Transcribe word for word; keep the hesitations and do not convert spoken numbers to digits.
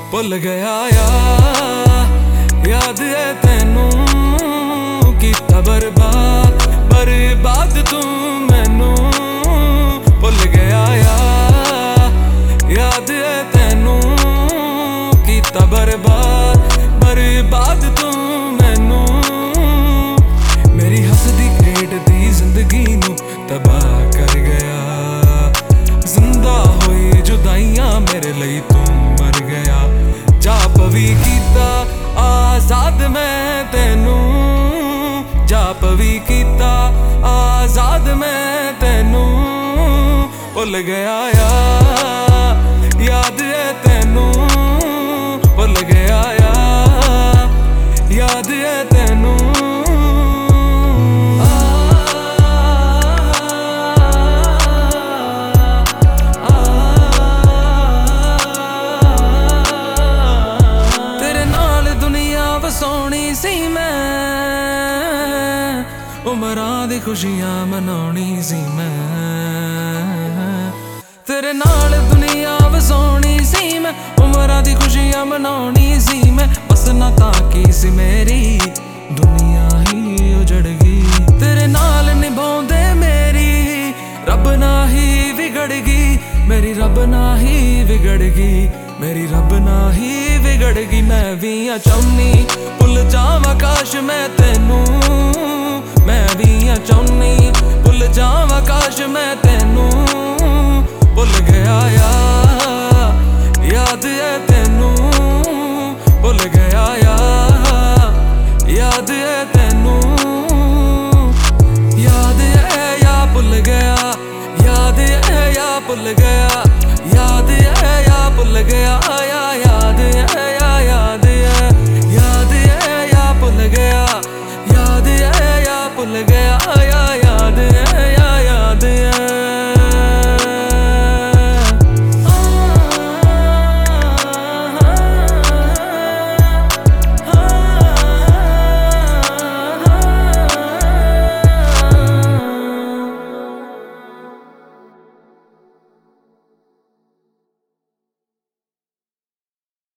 भुल गया यार याद है तेनू कीता बर्बाद बर्बाद तू मैनू भुल गया यार याद है तेनू कीता बर्बाद बर्बाद तू मैनू मेरी हसदी खेडदी जिंदगी नू तबाह कर गया जिंदा होई जुदाइयां मेरे लिए तू मर गया जाप भी कीता आजाद मैं तेनू जाप भी कीता आजाद मैं तेनू भुल गया यार याद है तेनू भुल गया यार याद है तेनू सोनी सी मैं उमरां दी खुशियां मनाउणी सी मैं तेरे नाल दुनिया वसाउणी सी मैं उमरां दी खुशियां मनाउणी सी मैं बस ना ताकी सी मेरी दुनिया ही उजड़ गई तेरे नाल निभाउंदे मेरी रब ना ही बिगड़ गई मेरी रब ना ही बिगड़ गई मेरी रब ना ही बिगड़ गई मैं भी आ चाहनी भुल जावां काश मैं तेनू मैं भी आ चाहनी भुल जावां काश मैं तेनू भुल गया यार याद है तेनू भुल गया यार याद है तेनू याद है या भुल गया याद है या भुल गया याद है या भुल गया